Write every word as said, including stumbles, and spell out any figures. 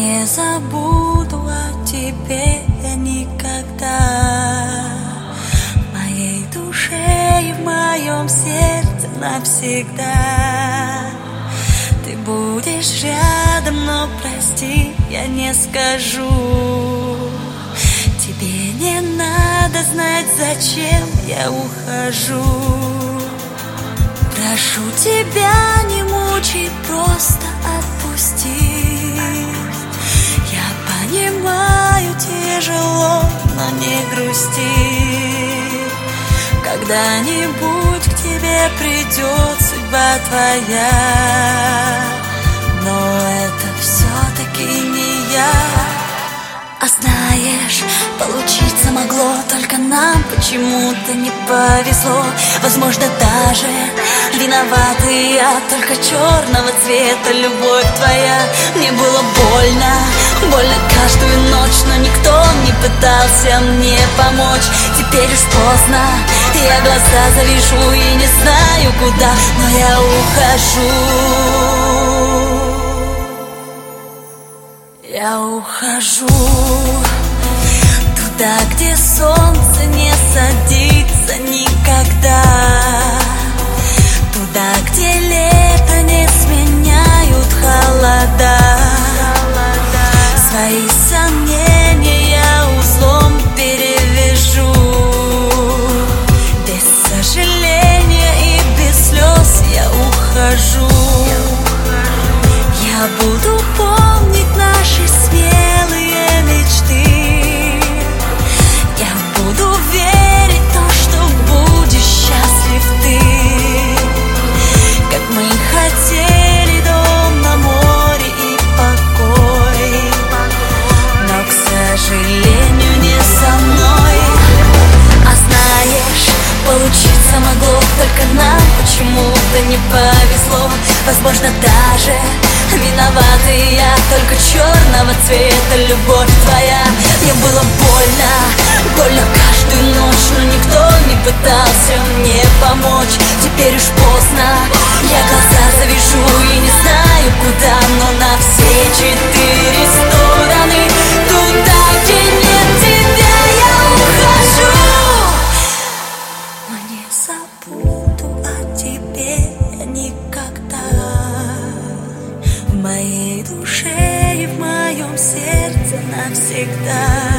Не забуду о тебе я никогда. В моей душе и в моем сердце навсегда. Ты будешь рядом, но прости, я не скажу. Тебе не надо знать, зачем я ухожу. Прошу тебя, не мучай, просто отпусти. Я понимаю, тяжело, но не грусти. Когда-нибудь к тебе придет судьба твоя, но это все-таки не я. А знаешь, получиться могло только нам почему-то не повезло. Возможно, даже виноваты я, только черного цвета любовь твоя. Мне было больно, больно каждую ночь, но никто не пытался мне помочь. Теперь уж поздно, я глаза завяжу и не знаю куда, но я ухожу. Я ухожу туда, где солнце не садится никогда, туда, где лето не сменяют холода. Свои сомнения я узлом перевяжу. Без сожаления и без слез я ухожу. Я буду помнить наши смелые мечты. Я буду верить в то, что будешь счастлив ты. Как мы хотели дом на море и покой, но, к сожалению, не со мной. А знаешь, получиться могло только нам почему-то не повезло. Возможно, даже виноваты я, только черного цвета любовь твоя. Мне было больно, больно каждую ночь, но никто не пытался мне помочь. Теперь уж поздно, я глаза завяжу и не знаю куда, но на все четыре стороны, туда, где нет тебя, я ухожу. Но не забуду о тебе я никогда. В моей душе и в моем сердце навсегда.